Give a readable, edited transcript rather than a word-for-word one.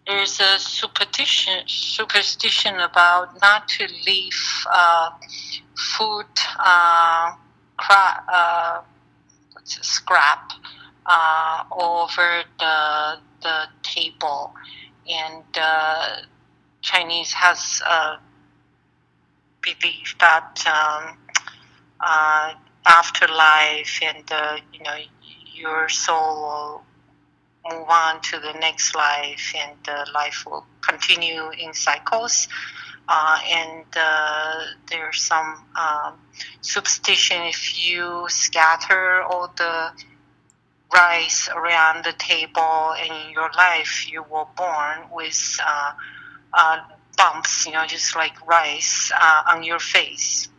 there's a superstition about not to leave food scrap over the table, and Chinese has a belief that afterlife and your soul will move on to the next life, and life will continue in cycles. And there's some superstition: if you scatter all the rice around the table, and in your life you were born with bumps, just like rice on your face.